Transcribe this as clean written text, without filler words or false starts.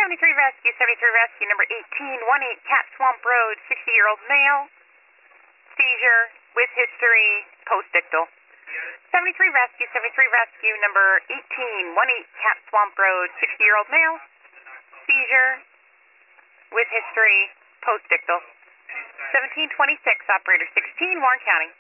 73 Rescue, number 1818, Cat Swamp Road, 60-year-old male, seizure with history, post-ictal. 73 Rescue, number 1818, Cat Swamp Road, 60-year-old male, seizure with history, post-ictal. 1726, operator 16, Warren County.